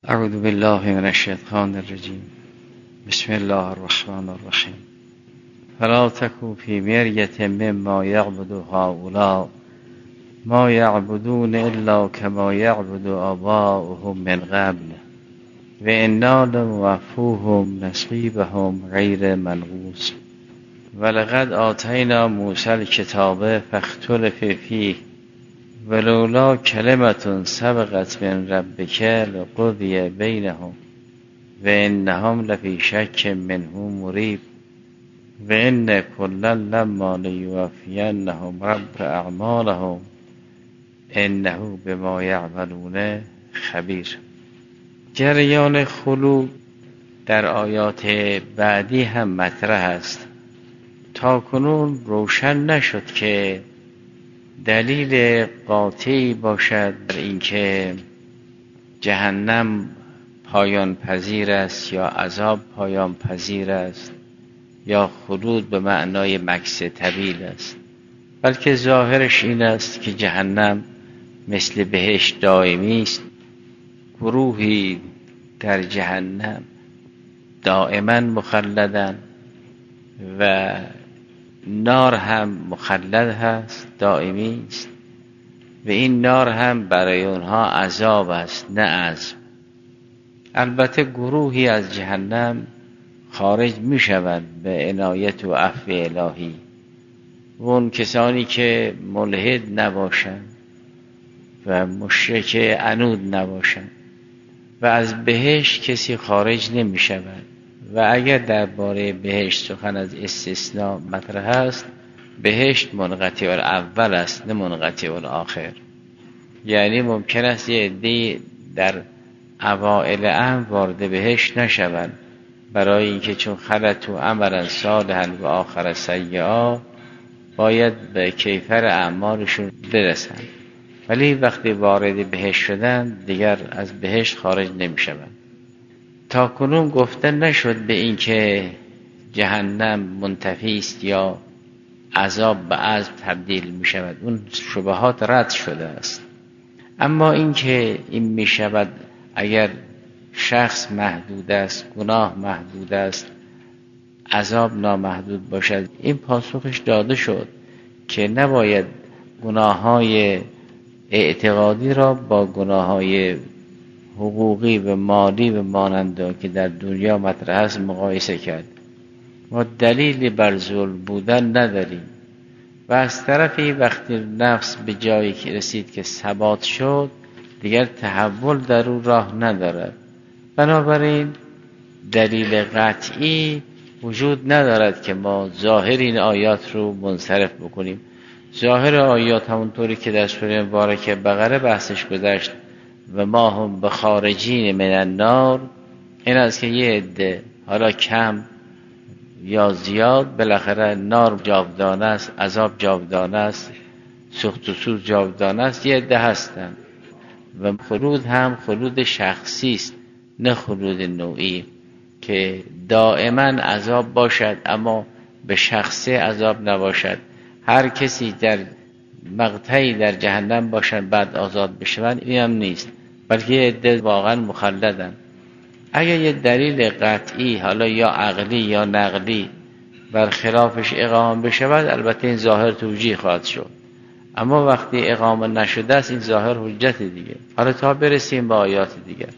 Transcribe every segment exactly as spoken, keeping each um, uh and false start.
اعوذ بالله من الشیطان الرجیم. بسم الله الرحمن الرحیم. فلا تکو فی مریة مما یعبد هؤلاء ما یعبدون الا کما یعبد آباؤهم من قبل و انا لموفوهم نصیبهم غیر منقوص ولقد آتینا موسی الکتاب فاختلف فیه ولولا کلمة سبقت من ربک لقضی بینهم و انهم لفی شک منه مریب و ان کلا لما لیوفینهم رب اعمالهم انه بما یعملون خبیر. جریان خلود در آیات بعدی هم مطرح است. تا کنون روشن نشد که دلیل قاطعی باشد بر اینکه جهنم پایان پذیر است یا عذاب پایان پذیر است یا خلود به معنای مکث طویل است، بلکه ظاهرش این است که جهنم مثل بهشت دائمی است. گروهی در جهنم دائما مخلدند و نار هم مخلد هست، دائمی است و این نار هم برای اونها عذاب است نه عذاب. البته گروهی از جهنم خارج می شوند به عنایت و عفو الهی و اون کسانی که ملحد نباشند و مشرک عنود نباشند و از بهشت کسی خارج نمی شود. و اگر درباره بهشت سخن از استثناء مطرح است، بهشت منقطع الاول است نه منقطع الاخر. یعنی ممکن است یه عده‌ای در اوائل امر وارد بهشت نشوند برای اینکه چون خلطوا عملا صالحا و آخر سیئا باید به کیفر اعمالشون برسند، ولی وقتی وارد بهشت شدن دیگر از بهشت خارج نمی شوند. تا کنون گفته نشد به این که جهنم منتفی است یا عذاب به عذاب تبدیل می شود. اون شبهات رد شده است. اما این که این می شود اگر شخص محدود است، گناه محدود است، عذاب نامحدود باشد، این پاسخش داده شد که نباید گناه های اعتقادی را با گناه های حقوقی و مالی و ماننده که در دنیا مطرح است مقایسه کرد. ما دلیلی بر ظلم بودن نداریم و از طرفی وقتی نفس به جایی که رسید که ثبات شد دیگر تحول در او راه ندارد. بنابراین دلیل قطعی وجود ندارد که ما ظاهر این آیات رو منصرف بکنیم. ظاهر آیات همونطوری که در سوره مبارکه بقره بحثش گذشت و ما هم بخارجین من النار، این است که یه عده حالا کم یا زیاد بالاخره نار جاودانه است، عذاب جاودانه است، سوخت و سوز جاودانه است، یه عده هستن و خلود هم خلود شخصی است نه خلود نوعی که دائما عذاب باشد اما به شخصه عذاب نباشد. هر کسی در مقطعی در جهنم باشن بعد آزاد بشوند، این هم نیست، بلکه یه عده واقعا مخلدن. اگر یه دلیل قطعی حالا یا عقلی یا نقلی بر خلافش اقامه بشود، البته این ظاهر توجیه خواهد شد، اما وقتی اقامه نشده است این ظاهر حجت دیگه. حالا تا برسیم به آیات دیگر.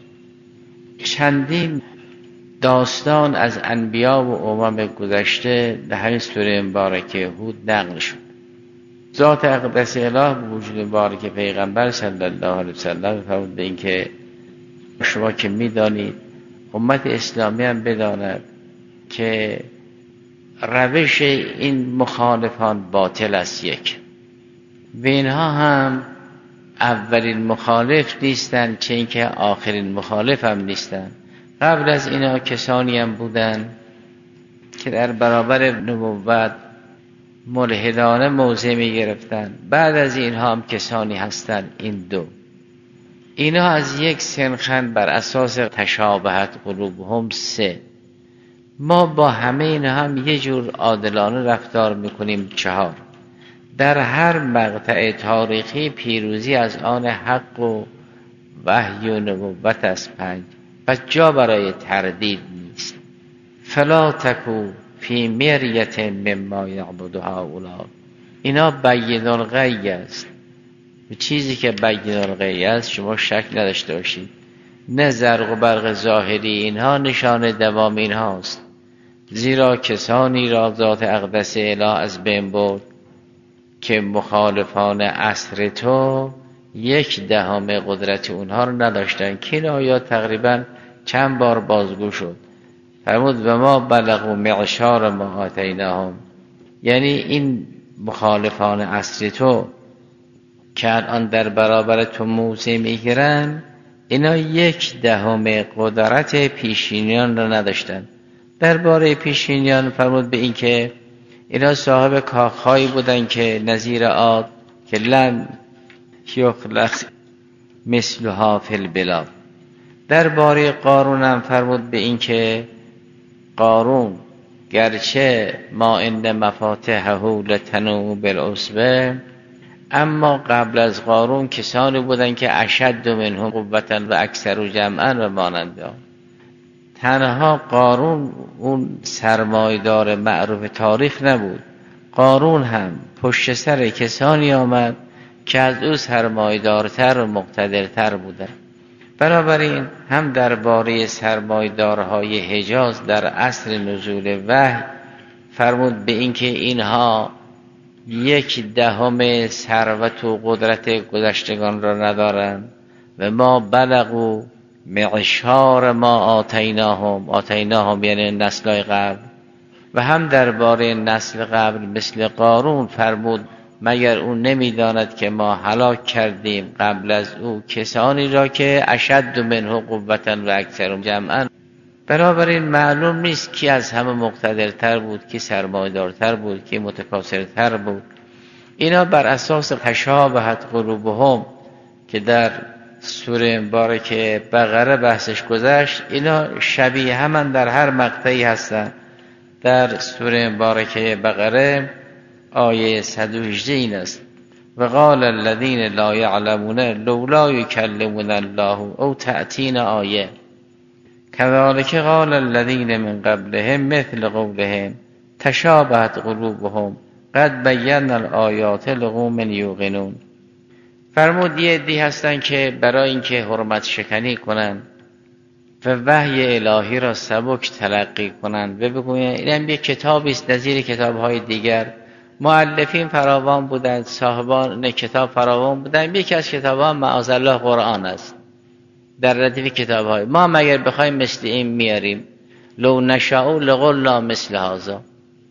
چندین داستان از انبیا و امم گذشته در همین سوره مبارکه هود نقل شد. ذات اقدس اله به وجود مبارک پیغمبر صلی الله علیه وسلم فرمود این که شما که میدانید امت اسلامی هم بداند که روش این مخالفان باطل است یک و اینها هم اولین مخالف نیستند چه اینکه آخرین مخالف هم نیستند. قبل از اینا کسانی هم بودند که در برابر نبوت ملحدانه موضع می گرفتن. بعد از اینها هم کسانی هستند این دو، اینا از یک سنخن بر اساس تشابهت قلوبهم سه. ما با همه اینها هم یه جور عادلانه رفتار میکنیم چهار. در هر مقطع تاریخی پیروزی از آن حق و وحی و نبوت است پنج. پس جا برای تردید نیست. فلا تکو فی مریت مما یعبد هؤلاء، اینا بین الغی است. چیزی که بین الغی است شما شک نداشته باشید، نه زرق و برق ظاهری اینها نشان دوام اینهاست، زیرا کسانی را ذات اقدس اله از بین برد که مخالفان عصر تو یک دهم قدرت اونها رو نداشتن. که این آیات تقریبا چند بار بازگو شد. فرمود و ما بلغوا معشار ما آتیناهم، یعنی این مخالفان عصر تو که الان در برابر تو موضع میگیرن، اینا یک دهم قدرت پیشینیان را نداشتن. درباره پیشینیان فرمود به این که اینا صاحب کاخهایی بودن که نظیر عاد که لم یخلق مثلها فی البلاد. درباره قارون هم فرمود به این که قارون گرچه ما ان مفاتحه لتنوء بالعصبه، اما قبل از قارون کسانی بودن که اشد منهم قوة و اکثر جمعا و ماننده. تنها قارون اون سرمایدار معروف تاریخ نبود، قارون هم پشت سر کسانی آمد که از او سرمایدارتر و مقتدرتر بودن. بنابراین هم درباره سرمایدارهای حجاز در عصر نزول وحی فرمود به اینکه اینها یک دهم ثروت و قدرت گذشتگان را ندارند و ما بلغوا معشار ما آتیناهم، آتیناهم یعنی نسل‌های قبل. و هم درباره نسل قبل مثل قارون فرمود مگر اون نمیداند که ما هلاک کردیم قبل از او کسانی را که اشد منه قوة و اکثر جمعا. بنابراین معلوم نیست کی از همه مقتدرتر بود، کی سرمایه‌دارتر بود، کی متکاثرتر بود. اینا بر اساس تشابهت قلوبهم که در سوره مبارکه بقره بحثش گذشت، اینا شبیه همن در هر مقطعی هستن. در سوره مبارکه بقره آیه صد و هجده این است: و قال الذین لا یعلمون لولا یکلمون الله او تأتینا آیه کذالک قال الذین من قبلهم مثل قولهم تشابهت قلوبهم قد بینا الآیات لقوم یوقنون. فرمود یه عده‌ای هستن که برای اینکه حرمت شکنی کنن و وحی الهی را سبک تلقی کنند و بگویند اینم یک کتابی است نظیر کتاب‌های دیگر. مؤلفین فراوان بودند، صاحبان کتاب فراوان بودند. یکی از کتاب‌ها معاذالله قرآن است. در ردیف کتاب‌های ما مگر بخوایم مثل این میاریم، لو نشاء لقلنا مثل هذا.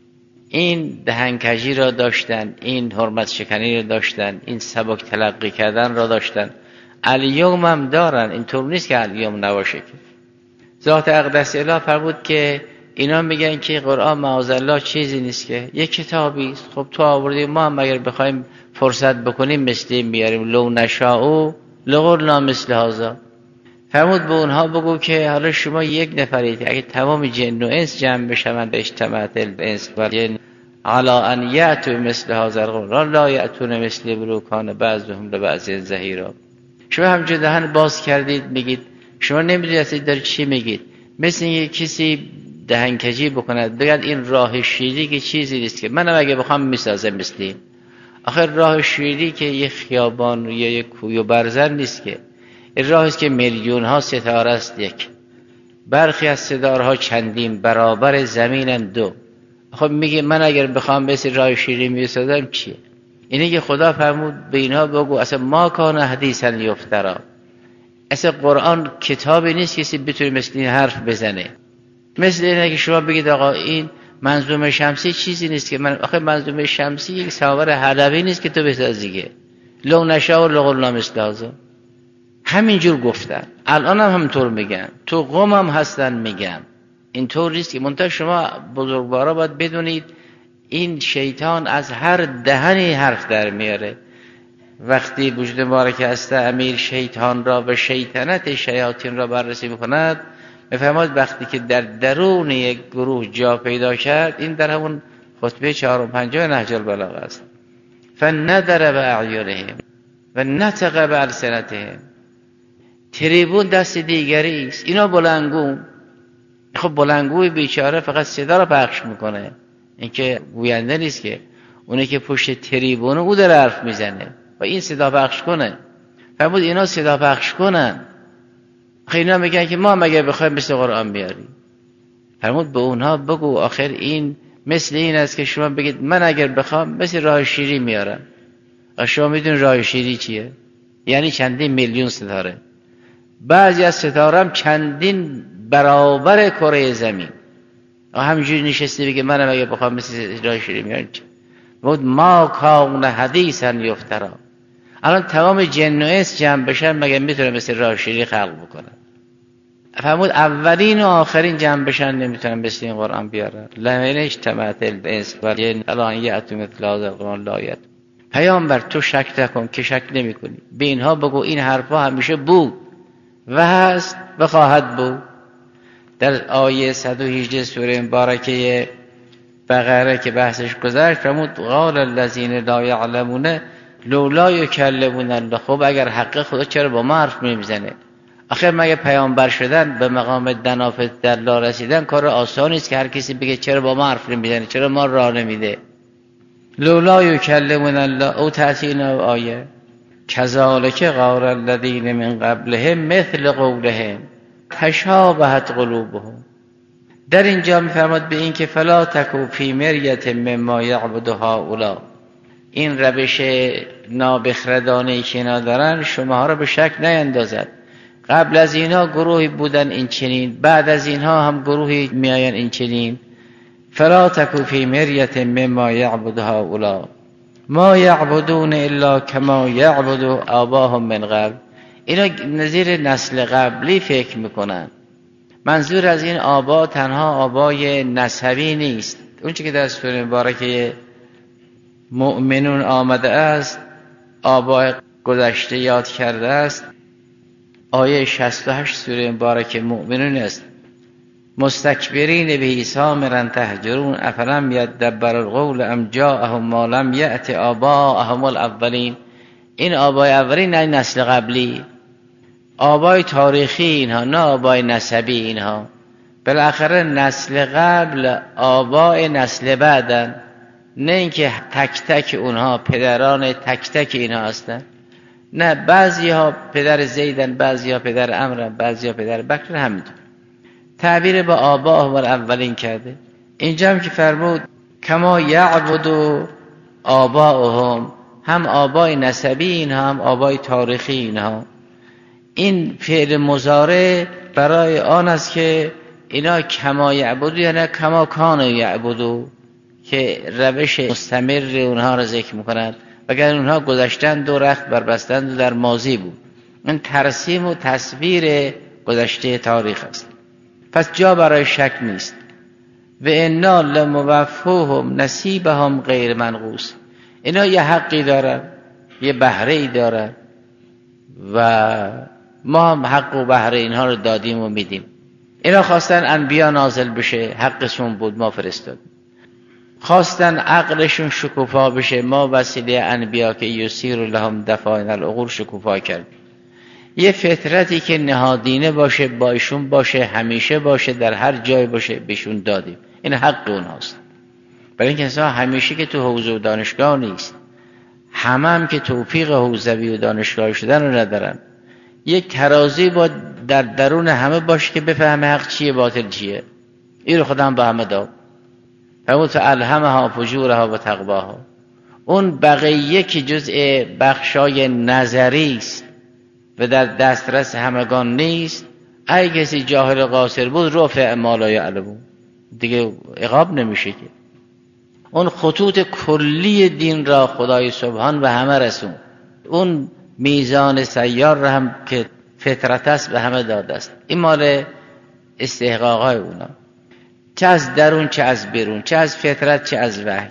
این دهنکجی را داشتن، این حرمت شکنی را داشتن، این سبک تلقی کردن را داشتن. الیوم هم دارن، اینطور نیست که الیوم نباشه. که ذات اقدس اله فرمود که اینا میگن که قرآن معاذالله چیزی نیست که یک کتابی است. خب تو آوردی، ما هم اگر بخوایم فرصت بکنیم مثل این میاریم، لو نشاء لقلنا مثل هذا. فرمود به اونها بگو که حالا شما یک نفرید، اگه تمام جن و انس جمع بشوند اجتماعت الانس و جن علی ان یأتوا مثل هذا القرآن لا یأتون مثل ولو کان بعضهم لبعض ظهیرا. شما همینجا دهن باز کردید میگید، شما نمیدونید دارید چی میگید. مثل اینکه کسی دهنکجی بکند بگید این راه شیری که چیزی نیست که منم اگه بخوام میسازم مثل این. آخر راه شیری که یه خیابان یا یه کوی و برزن نیست که، این راهی است که میلیون ها ستاره است یک، برخی از ستاره ها چندین برابر زمینن دو. خب میگه من اگر بخوام مثل راه شیری میسازم چیه؟ اینه که خدا فرمود به اینها بگو اصلا ما کان حدیثا یفترا، اصلا قرآن کتابی نیست کسی بتونه مثل این حرف بزنه. مثل اینه که شما بگید آقا این منظومه شمسی چیزی نیست که من، آخه منظومه شمسی یک ساور حلبی نیست که تو بسازی که لو نشاء لقلنا مثل هذا. همینجور گفتن، الان هم همینطور میگن، تو قوم هم هستن میگن اینطور نیست که. منتها شما بزرگوارا باید بدونید این شیطان از هر دهنی حرف در میاره. وقتی وجود مبارک است امیر شیطان را و شیطنت شیاطین را بررسی میکند، میفهمد وقتی که در درون یک گروه جا پیدا کرد، این در همون خطبه چهار و پنجاه نهج البلاغه است، فنظر باعیانهم و نطق بالسنتهم. تریبون دست دیگری است. اینا بلندگو، خب بلندگوی بیچاره فقط صدا رو پخش میکنه، اینکه گوینده نیست که. اونه که پشت تریبونه او داره حرف میزنه و این صدا پخش کنه. فرمود اینا صدا پخش کنن. خیلی اینا میگن که ما مگه بخوایم مثل قرآن بیاریم. فرمود به اونها بگو آخر این مثل این است که شما بگید من اگر بخوام مثل راه شیری میارم. شما میدون راه شیری چیه؟ یعنی چندین میلیون ستاره. بعضی از ستاره هم چندین برابر کره زمین. همینجوری نشسته بگه من اگر بخوام مثل راه شیری میارم. بود ما کان حدیثا یفترا. الان تمام جن و انس جمع بشن مگه میتونه مثل راه شیری خلق بکنن؟ فرمود اولین و آخرین جمع بشن نمیتونن مثل این قرآن بیارن. لئن اجتمعت الانس والجن علی ان یأتوا مثل هذا القرآن لا یأتون. پیامبر تو شک نکن که شک نمیکنی. به اینها بگو این حرفا همیشه بود و هست و خواهد بود. در آیه صد و هجده سوره مبارکه بقره که بحثش گذشت فرمود قال الذین لا یعلمون لولا یکلمون الله. خب اگر حق خدا چرا با ما حرف نمیزنه؟ آخر مگه پیامبر شدن به مقام دنافت در لا رسیدن کار آسانی است که هر کسی بگه چرا با ما حرف نمیزنه، چرا ما راه نمیده؟ لولا یکلمون الله او تأتینا آیه کذالک قال الذین من قبلهم مثل قولهم تشابهت قلوبهم. در اینجا میفرماد به این که فلا تکو فی مریت مما یعبد هؤلاء. این روش نابخردانه‌ای که اینا دارن شما ها را به شک نیندازد. قبل از اینها گروهی بودن این چنین، بعد از اینها هم گروهی میاین این چنین. فلا تکو فی مریت مما یعبد هؤلاء ما یعبدون الا کما یعبد آباهم من قبل. اینا نظیر نسل قبلی فکر میکنن. منظور از این آبا تنها آبای نسبی نیست. اون چی که در سوره مبارکه مؤمنون آمده است آبای گذشته یاد کرده است. آیه شصت و هشت سوره مبارکه مؤمنون است. مستکبرین به سامرا تهجرون افلم یدبر القول ام جاءهم ما لم یأت آباءهم الاولین. این آبای اولین نه نسل قبلی، آبای تاریخی اینها، نه آبای نسبی اینها. بالاخره نسل قبل آبای نسل بعدن، نه اینکه تک تک اونها پدران تک تک اینها هستن. نه بعضی ها پدر زیدن، بعضی ها پدر عمرن، بعضی ها پدر بکر. همینطور تعبیر با آباهم الاولین کرده. اینجا هم که فرمود کما یعبد آباهم، هم آبای نسبی اینها هم آبای تاریخی اینها. این فعل مضارع برای آن است که اینا کما یعبدو یعنی کما کان یعبدو، که روش مستمر اونها را ذکر میکنند. وگر اونها گذشتن دو رخت بربستند و در ماضی بود. این ترسیم و تصویر گذشته تاریخ است. پس جا برای شک نیست. و انا لموفوهم نصیبهم غیر منقوص. اینا یه حقی دارن، یه بهره ای دارن و ما هم حق و بهره اینها رو دادیم و میدیم. اینا خواستن انبیا نازل بشه، حقشون بود، ما فرستادیم. خواستن عقلشون شکوفا بشه، ما وسیله انبیا که یسیر لهم دفاعن العقول شکوفا کردیم. یه فطرتی که نهادینه باشه با ایشون باشه، همیشه باشه، در هر جای باشه، بهشون دادیم. این حق اونهاست. برای اینکه انسان همیشه که تو حوزه و دانشگاه نیست، همه هم که توفیق حوزوی و دانشگاه شدن رو ندارن. یک ترازی با در درون همه باشه که بفهمه حق چیه باطل چیه. این رو خدا هم با همه داد. فرمود فالهمها فجورها و تقواها. اون بقیه که جزء بخشای نظری است و در دسترس همگان نیست، اگه کسی جاهل قاصر بود رفع ما لا یعلمون، دیگه عقاب نمیشه. که اون خطوط کلی دین را خدای سبحان به همه رسون. اون میزان سیار را هم که فطرت است به همه داده است. این مال استحقاقای اونا، چه از درون چه از بیرون، چه از فطرت چه از وحی.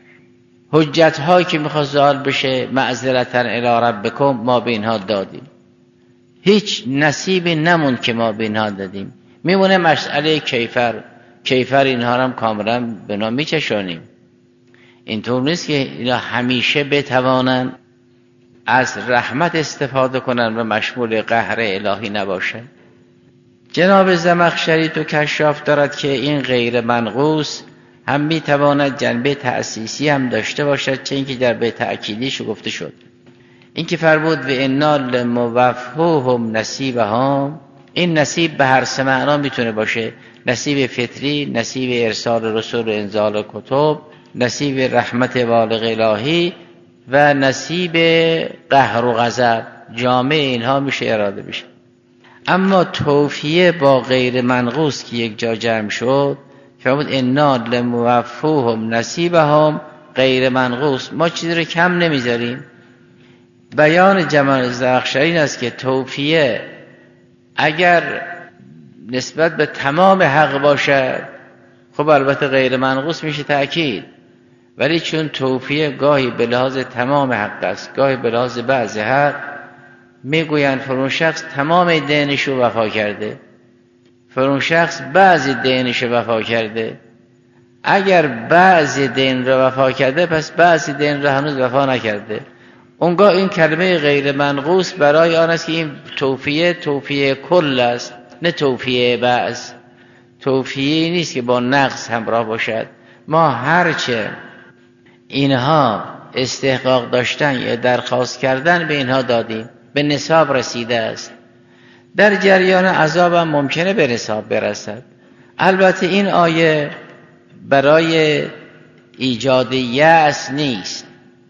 حجت هایی که میخواد زال بشه معذرتا الی ربکم ما به اینها دادیم. هیچ نصیبی نموند که ما به اینها دادیم. میمونه مسئله کیفر. کیفر اینها هم کاملا به نام میچشانیم. اینطور نیست که اینا همیشه بتوانن از رحمت استفاده کنن و مشمول قهر الهی نباشن. جناب زمخشری تو کشاف دارد که این غیر منقوص هم میتواند جنبه تأسیسی هم داشته باشد، چه اینکه در بیت تأکیدیش گفته شد. این که فرمود و انا لموفوهم نصیبهم، این نصیب به هر سه معنا میتونه باشه: نصیب فطری، نصیب ارسال رسول و انزال کتب، نصیب رحمت بالغ الهی و نصیب قهر و غضب. جامع اینها میشه اراده بشه. اما توفیه با غیر منقوص که یک جا جمع شد، فرمود انا لموفوهم نصیبهم غیر منقوص، ما چیزی رو کم نمیذاریم. بیان جمال زمخشری این است که توفیه اگر نسبت به تمام حق باشد، خب البته غیر منقوص میشه تأکید، ولی چون توفیه گاهی به لحاظ تمام حق است، گاهی به لحاظ بعض حق، میگویند فرون شخص تمام دینش رو وفا کرده، فرون شخص بعضی دینش رو وفا کرده. اگر بعضی دین رو وفا کرده، پس بعضی دین رو هنوز وفا نکرده. اونگاه این کلمه غیر منقوص برای آن است که این توفیه توفیه کل است، نه توفیه بعض. توفیه نیست که با نقص همراه باشد. ما هرچه اینها استحقاق داشتن یا درخواست کردن به اینها دادیم، به نصاب رسیده است. در جریان عذاب هم ممکنه به نصاب برسد. البته این آیه برای ایجاد یأس نیست.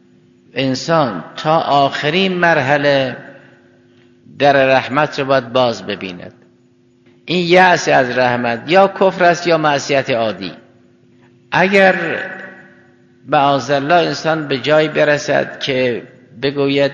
انسان تا آخرین مرحله در رحمت رو باید باز ببیند. این یأس از رحمت یا کفر است یا معصیت عادی. اگر معاذالله انسان به جای برسد که بگوید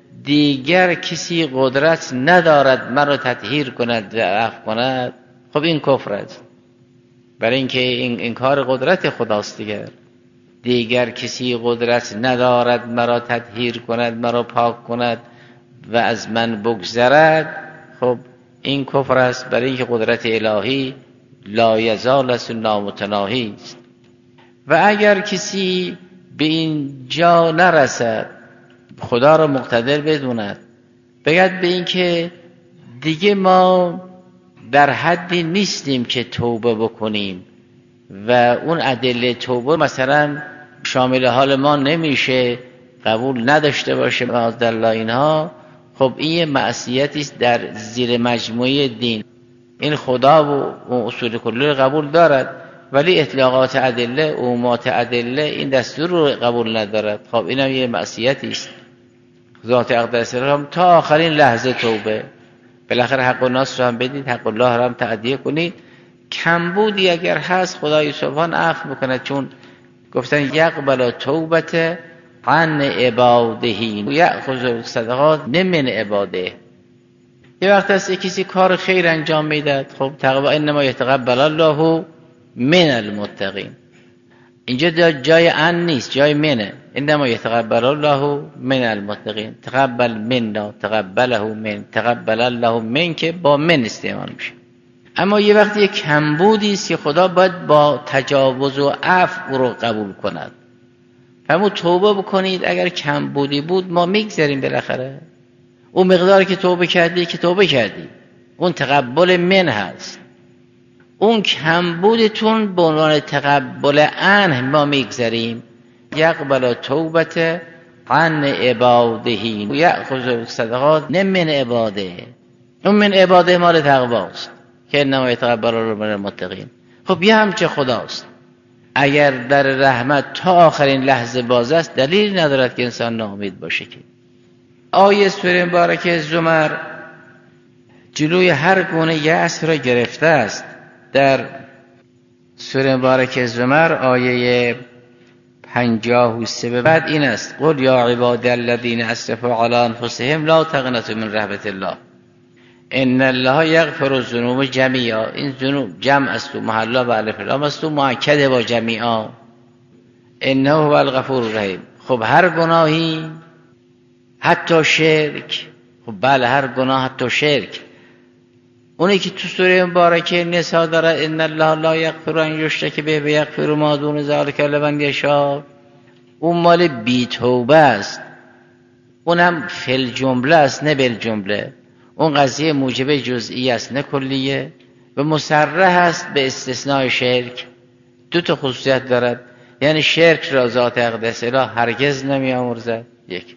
دیگر کسی قدرت ندارد مرا تطهیر کند و عفو کند، خب این کفر است، برای اینکه این, این کار قدرت خداست دیگر. دیگر کسی قدرت ندارد مرا تطهیر کند، مرا پاک کند و از من بگذرد، خب این کفر است، برای اینکه قدرت الهی لا یزال است و نامتناهی است. و اگر کسی به این جا نرسد، خدا را مقتدر بدوند، بگد به این که دیگه ما در حدی نیستیم که توبه بکنیم و اون ادله توبه مثلا شامل حال ما نمیشه، قبول نداشته باشه معاذالله اینها، خب این یه معصیتی است در زیر مجموعه دین. این خدا و اصول کلی رو قبول دارد، ولی اطلاقات ادله، عمومات ادله این دستور رو قبول ندارد. خب اینم یه معصیتی است. ذات اقدس هم تا آخرین لحظه توبه. بالاخره حق الناس رو هم بدید، حق الله رو هم تأدیه کنید. کمبودی اگر هست خدای سبحان عفو میکنه، چون گفتن یقبل توبت عن عباده یأخذ صدقات من عباده. یه وقت هست کسی کار خیر انجام میداد، خب تقوا انما یتقبل الله من المتقین. اینجا جای ان نیست، جای منه. انما یتقبل الله من المتقین. تقبل منا، تقبله من، تقبل الله من که با من استعمال میشه. اما یه وقتی یک کمبودی است که خدا باید با تجاوز و عفو رو قبول کند. همون توبه بکنید. اگر کمبودی بود ما میگذاریم بالاخره. اون مقداری که توبه کردی که توبه کردی، اون تقبل من هست. اون کمبودتون به عنوان تقبل عنه ما میگذاریم. یقبل توبت عن عباده یأخذ صدقات من عباده. اون من عباده مال تقواست که انما یتقبل الله من المتقین. خب یه همچه خداست. اگر در رحمت تا آخرین لحظه باز است، دلیل ندارد که انسان ناامید باشه. که آیه سوره مبارکه زمر جلوی هر گونه یأس را گرفته است. در سوره مبارکه زمر آیه پنجاه و سه به بعد این است: قل یا عباد الذین اسرفوا علی انفسهم لا تقنطوا من رحمت الله ان الله یغفر الذنوب جمیعا. این ذنوب جمع است و محلا و الف لام است و مؤکد با جمیعا. انه هو الغفور الرحیم. خب هر گناهی، حتی شرک، خب بله هر گناه حتی شرک، اونی که تو سوره مبارکه نساء داره ان الله لا یغفر ان یشرک به و یغفر ما دون ذلک لمن یشاء، اون مال بی توبه است. اونم فل جمله است نه بل جمله. اون قضیه موجب جزئی است نه کلیه و مصرح است به استثناء شرک. دو تا خصوصیت دارد، یعنی شرک را ذات اقدس اله هرگز نمی آمرزد، یک.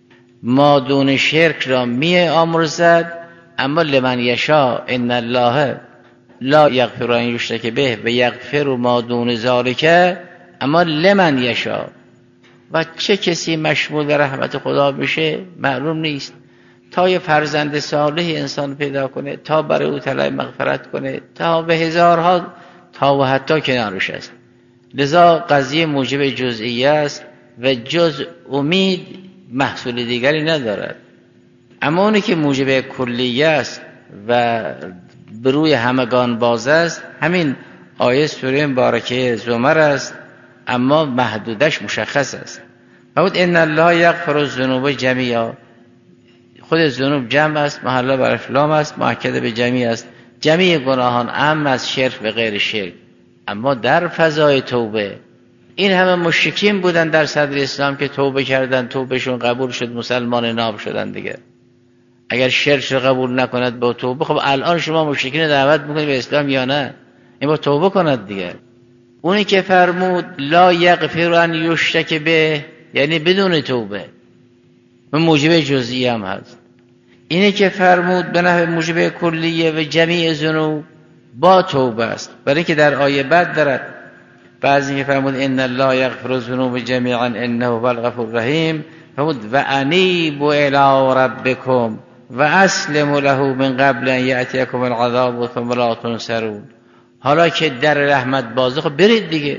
ما دون شرک را می آمرزد، اما لمن یشاء ان الله لا یغفر ان یشرک به و یغفر ما دون ذلک، اما لمن یشاء. و چه کسی مشمول به رحمت خدا بشه معلوم نیست. تا یه فرزند صالح انسان پیدا کنه، تا برای او طلب مغفرت کنه، تا به هزارها، تا و حتی کنارش است. لذا قضیه موجب جزئی است و جز امید محصول دیگری ندارد. اما اونی که موجب کلیه است و بروی همگان باز است، همین آیه سوره مبارکه زمر است، اما محدودش مشخص است. فرمود ان الله یغفر الذنوب جمیعا. خود ذنوب جمع است، محلا بر افلام است، مؤکد به جمیع است. جمیع گناهان اعم از شرک و غیر شرک. اما در فضای توبه، این همه مشرکین بودن در صدر اسلام که توبه کردن، توبهشون قبول شد، مسلمان ناب شدن دیگه. اگر شرک رو قبول نکند با توبه، خب الان شما مشرکین دعوت میکنید به اسلام یا نه؟ این با توبه کند دیگه. اونی که فرمود لا یغفر ان یشرک به، یعنی بدون توبه، و موجب جزئی هم هست. اینی که فرمود به نحو موجب کلیه و جمیع ذنوب با توبه است، برای که در آیه بعد دارد بعضی که فرمود ان الله یغفر الذنوب جمیعا انه هو الغفور الرحیم، فرمود و انیبوا الی ربکم و اسلموا له من قبل ان یأتیکم العذاب ثم لا تنصرون. حالا که در رحمت بازه، خب برید دیگه.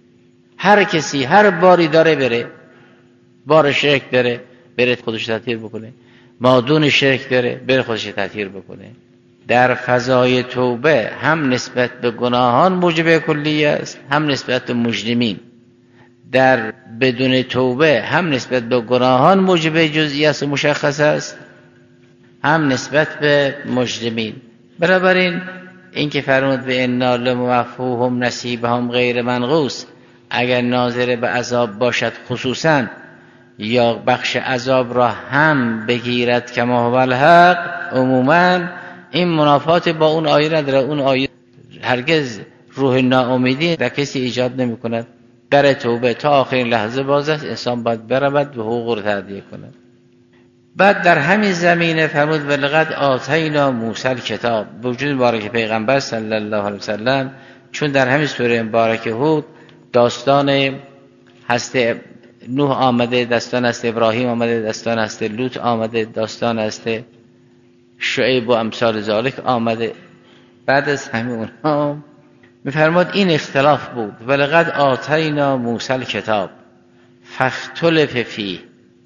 هر کسی هر باری داره بره، بار شرک داره بره خودش تطهیر بکنه، مادون شرک داره بره خودش تطهیر بکنه. در فضای توبه هم نسبت به گناهان موجب کلیه است، هم نسبت به مجرمین. در بدون توبه هم نسبت به گناهان موجب جزئی است و مشخص است، هم نسبت به مجرمین. بنابراین این که فرمود به انا لموفوهم نصیبهم غیر منقوص، اگر ناظر به عذاب باشد خصوصا، یا بخش عذاب را هم بگیرد کما هو الحق، عموما این منافات با اون آیه نداره. اون آیه هرگز روح ناامیدی در کسی ایجاد نمی کند. در توبه تا آخرین لحظه باز است، انسان باید برود و حقوق رو تأدیه کند. بعد در همین زمینه فرمود ولقد آتینا موسی الکتاب، به وجود مبارک پیغمبر صلی الله علیه وسلم، چون در همین سوره مبارک هود داستان هست نوح آمده، داستان است ابراهیم آمده، داستان است لوط آمده، داستان است شعیب و امثال ذالک آمده. بعد از همین اونها میفرماد این اختلاف بود. ولقد آتینا موسی الکتاب فاختلف فیه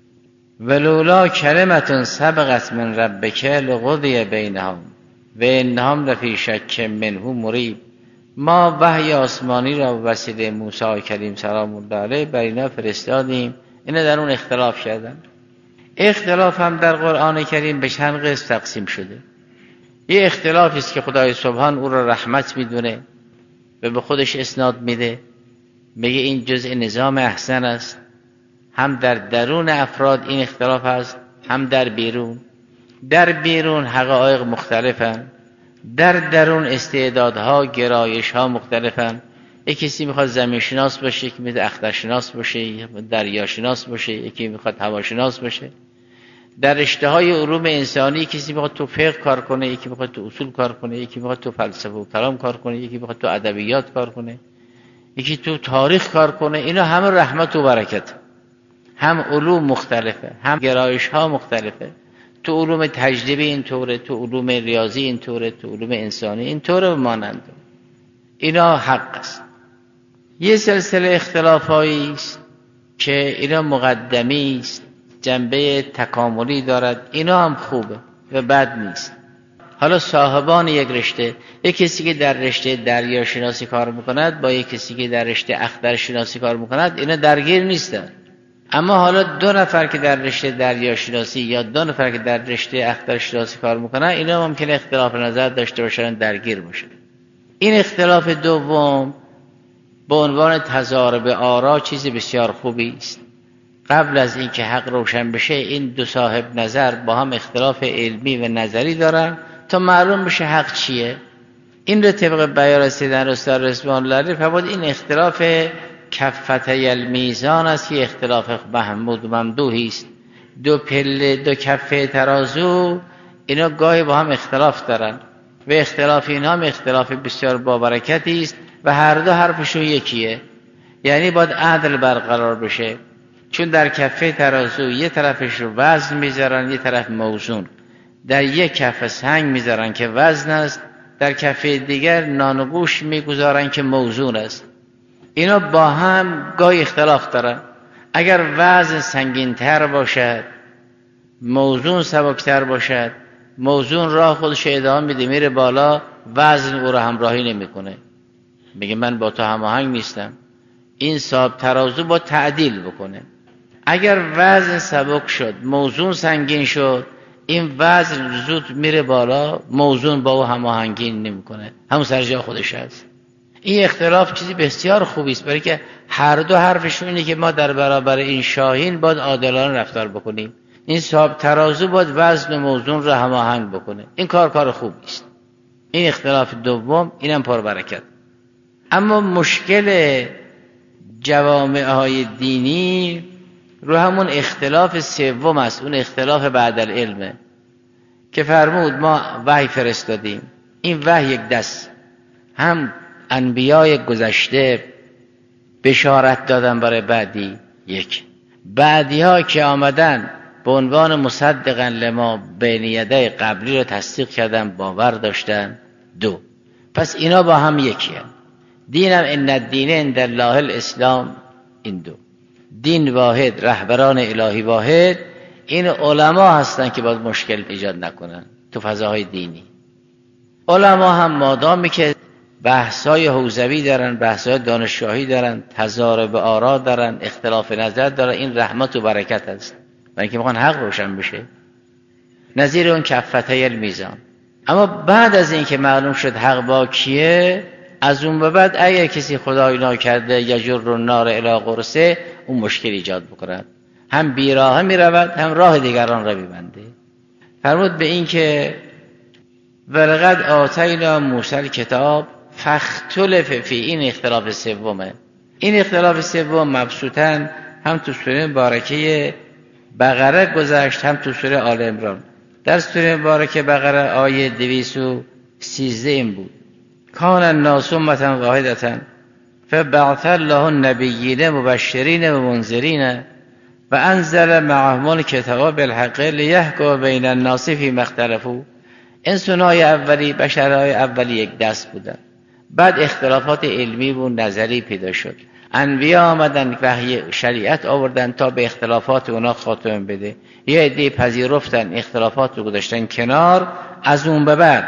ولولا کلمة سبقت من ربک لقضی بینهم و انهم لفی شک منه مریب. ما وحی آسمانی را به وسیله موسی کریم سلام الله علیه بر اینا فرستادیم، اینا در اون اختلاف کردن. اختلاف هم در قرآن کریم به چند قسم تقسیم شده. یه اختلافی است که خدای سبحان او را رحمت میدونه و به خودش اسناد میده، میگه این جزء نظام احسن است. هم در درون افراد این اختلاف است، هم در بیرون. در بیرون حقایق مختلفن، در درون استعدادها، گرایشها مختلفن. یکی کسی میخواد زمین شناس باشه، یکی میخواد اختر شناس باشه، یکی دریا شناس باشه، یکی میخواد هوا شناس باشه. در رشته‌های علوم انسانی کسی میخواد تو فقه کار کنه، یکی میخواد تو اصول کار کنه، یکی میخواد تو فلسفه و کلام کار کنه، یکی میخواد تو ادبیات کار کنه، یکی تو تاریخ کار کنه. اینا همه رحمت و برکت. هم علوم مختلفه، هم گرایش‌ها مختلفه. تو علوم تجربی اینطوره، تو علوم ریاضی اینطوره، تو علوم انسانی اینطوره و مانند. اینا حق است. یه سلسله اختلافایی است که اینا مقدمی است، جنبه تکاملی دارد، اینا هم خوبه و بد نیست. حالا صاحبان یک رشته، یک کسی که در رشته دریا شناسی کار میکند با یک کسی که در رشته اختر شناسی کار میکند، اینا درگیر نیستن. اما حالا دو نفر که در رشته دریا شناسی یا دو نفر که در رشته اختر شناسی کار میکنن، اینا ممکنه اختلاف نظر داشته باشن، درگیر باشن. این اختلاف دوم به عنوان تضارب آرا چیز بسیار خوبی است. قبل از اینکه حق روشن بشه این دو صاحب نظر با هم اختلاف علمی و نظری دارن تا معلوم بشه حق چیه. این رو طبق بیان رسیدن استاد رضوان الله علیه فرمود این اختلاف کفتي المیزان است که اختلاف محمود و ممدوحی است. دو پله دو کفه ترازو اینا گاهی با هم اختلاف دارن و اختلاف اینها هم اختلاف بسیار بابرکتی است و هر دو حرفشون یکیه، یعنی باید عدل برقرار بشه. چون در کفه ترازو یه طرفش رو وزن میذارن یه طرف موزون، در یک کفه سنگ میذارن که وزن است، در کفه دیگر نان و گوشت میگذارن که موزون است. اینا با هم گاهی اختلاف دارن. اگر وزن سنگین تر باشد موزون سبکتر باشد، موزون راه خودش ادامه میده میره بالا، وزن او را همراهی نمیکنه، میگه من با تو هماهنگ نیستم. این صاحب ترازو با تعدیل بکنه. اگر وزن سبک شد موزون سنگین شد، این وزن زود میره بالا، موزون با او هماهنگی نمیکنه، همون سر جای خودش هست. این اختلاف چیزی بسیار خوبی است، برای که هر دو حرفشون اینه که ما در برابر این شاهین باید عادلانه رفتار بکنیم. این صاحب ترازو باید وزن و موزون رو هماهنگ بکنه. این کار کار خوبی است. این اختلاف دوم اینم پربرکت. اما مشکل جوامع های دینی رو همون اختلاف سوم است، اون اختلاف بعد العلمه که فرمود ما وحی فرستادیم. این وحی یک دست، هم انبیای گذشته بشارت دادن برای بعدی، یک بعدی ها که آمدن به عنوان مصدقا لما بین یدی قبلی رو تصدیق کردن، باور داشتن، دو پس اینا با هم یکی هم. دینم ان الدین عند الله الاسلام، این دو دین واحد، رهبران الهی واحد، این علما هستن که باید مشکل ایجاد نکنن تو فضاهای دینی. علما هم مادامی که بحث‌های حوزوی دارن، بحث‌های دانشگاهی دارن، تضارب آرا دارن، اختلاف نظر دارن، این رحمت و برکت است، برای اینکه میخوان حق روشن بشه، نظیر اون کفتي المیزان. اما بعد از این که معلوم شد حق با کیه، از اون به بعد اگر کسی خدای ناکرده یجر النار الی قرصه، اون مشکل ایجاد بکنه، هم بیراه می رود هم راه دیگران را میبنده. فرمود به این که ولقد آتینا موسی الکتاب فاختلف فی، این اختلاف سومه. این اختلاف سوم مبسوطاً هم تو سوره مبارکه بقره گذشت هم تو سوره آل عمران. در سوره مبارکه بقره آیه دویست و سیزده این بود: کان الناس امة واحدة فبعث الله النبیین مبشرین و منذرین و انزل معهم الکتاب بالحق لیحکم بین الناس فیما اختلفوا. انسان‌های اولی، بشرهای اولی یک دست بودن، بعد اختلافات علمی و نظری پیدا شد، انبیا آمدن وحی شریعت آوردن تا به اختلافات اونا خاتمه بده. یه عده پذیرفتن اختلافات رو گذاشتن کنار. از اون به بعد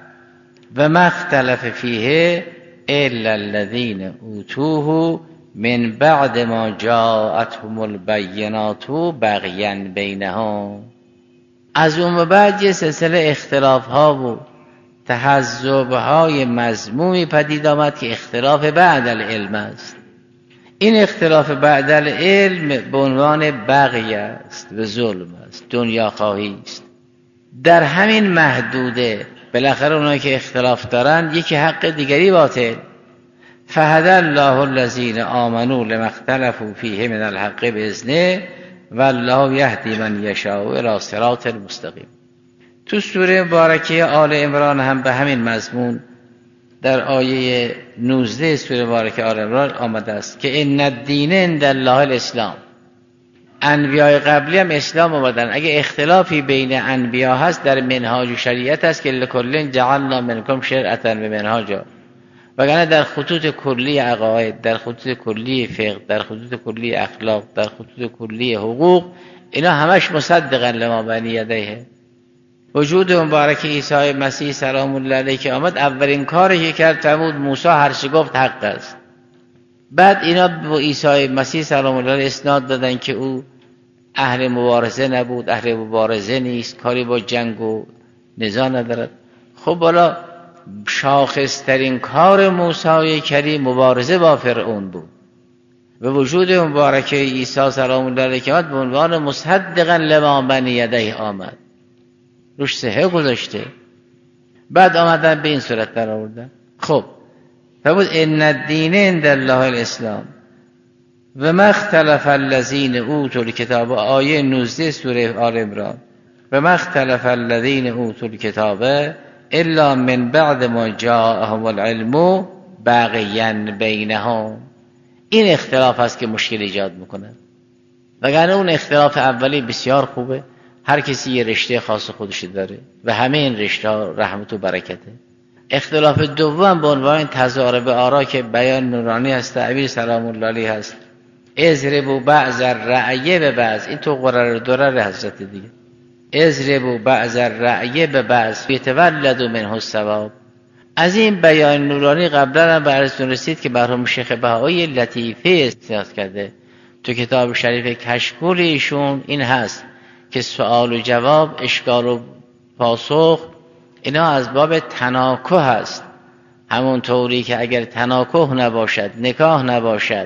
و ما اختلف فیه الا الذین اوتوه من بعد ما جاءتهم البینات بغیا بینهم. از اون به بعد یه سلسله اختلاف ها و تحزب های مذمومی پدید آمد که اختلاف بعد العلم است. این اختلاف بعد العلم به عنوان بغی است و ظلم است، دنیا خواهی است. در همین محدوده بالاخره اونایی که اختلاف دارن یکی حق دیگری باطل. فهدی الله الذین آمنوا لما اختلفوا فیه من الحق باذنه والله یهدی من یشاء الی صراط المستقیم. تو سوره مبارکه آل عمران هم به همین مضمون در آیه نوزده سوره مبارکه آل عمران آمده است که ان الدین عند الله الاسلام. انبیاء قبلی هم اسلام آوردن. اگه اختلافی بین انبیا هست در منهاج و شریعت است که لکل جعلنا منکم شرعة و منهاجا، وگرنه در خطوط کلی عقاید، در خطوط کلی فقه، در خطوط کلی اخلاق، در خطوط کلی حقوق، اینا همش مصدقا لما بین یدیه. وجود مبارک عیسی مسیح سلام الله علیه که آمد، اولین کاری که کرد فرمود موسی هر چه گفت حق است. بعد اینا به عیسی مسیح سلام الله علیه اسناد دادن که او اهل مبارزه نبود، اهل مبارزه نیست، کاری با جنگ و نزاع ندارد. خب حالا شاخصترین کار موسی کریم مبارزه با فرعون بود. و وجود مبارکه عیسی سلام الله علیه که به عنوان مصدقا لما بین یدیه آمد، روش صحه گذاشته، بعد آمدن به این صورت در آوردن. خب فرمود ان الدین عند الله الاسلام و ما اختلف الذین اوتوا الکتاب، آیه نوزده سوره آل عمران، و ما اختلف الذین اوتوا الکتاب الا من بعد ما جاءهم العلم بغیا بینهم. این اختلاف است که مشکل ایجاد میکنه، وگرنه اون اختلاف اولی بسیار خوبه، هر کسی یه رشته خاص خودش داره و همه این رشته ها رحمت و برکته. اختلاف دوم به عنوان تضارب آرا که بیان نورانی است، تعبیر سلام الله علیه هست، اضربوا بعض الرأی به بعض، این تو قرار درر حضرت دیگه، اضربوا بعض الرأی به بعض یتولد منه الثواب. از این بیان نورانی قبلا هم براتون رسید که مرحوم شیخ بهایی لطیفه استناد کرده تو کتاب شریف کشکول ایشون، این هست که سوال و جواب، اشکال و پاسخ، اینا از باب تناکح هست. همون طوری که اگر تناکح نباشد، نکاح نباشد،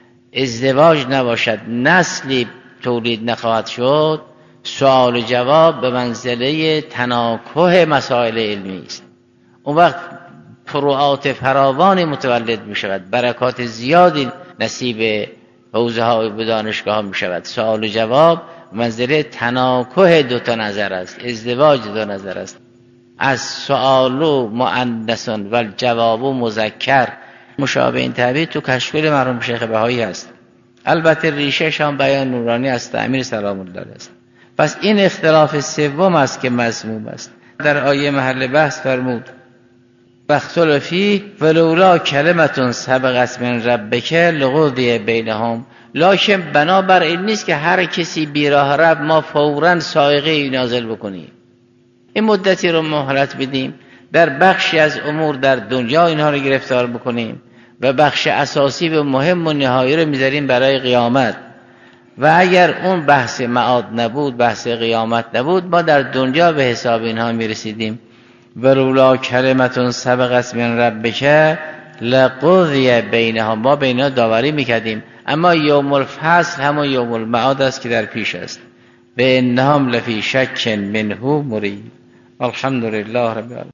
ازدواج نباشد، نسلی تولید نخواهد شد، سوال و جواب به منزله تناکح مسائل علمی است. اون وقت فروعات فراوانی متولد می شود، برکات زیادی نصیب حوزه ها و دانشگاه ها می شود. سوال و جواب منزله تناکح دو تا نظر است، ازدواج دو نظر است. از سوال و مؤنث و جواب و مذکر مشابه این تعبیر تو کشکول مرحوم شیخ بهایی هست. البته ریشه‌ش هم بیان نورانی است، تعمیر سلام الله است. پس این اختلاف سوم است که مذموم است. در آیه محل بحث فرمود واختلفوا فیه ولولا کلمة سبقت من ربک لقضی بینهم. لکن بنابر این نیست که هر کسی بی راه رب ما فوراً سائقه نازل بکنیم، این مدتی رو مهلت بدیم، در بخشی از امور در دنیا اینها رو گرفتار بکنیم و بخش اساسی و مهم و نهایی رو میذاریم برای قیامت. و اگر اون بحث معاد نبود، بحث قیامت نبود، ما در دنیا به حساب اینها میرسیدیم. ولولا کلمة سبقت من ربک لقضی بینهم، ما بینها داوری میکردیم. اما یوم الفصل همون یوم المعاد است که در پیش است. به انهم لفی شک منه مریب. الحمدلله رب العالمین.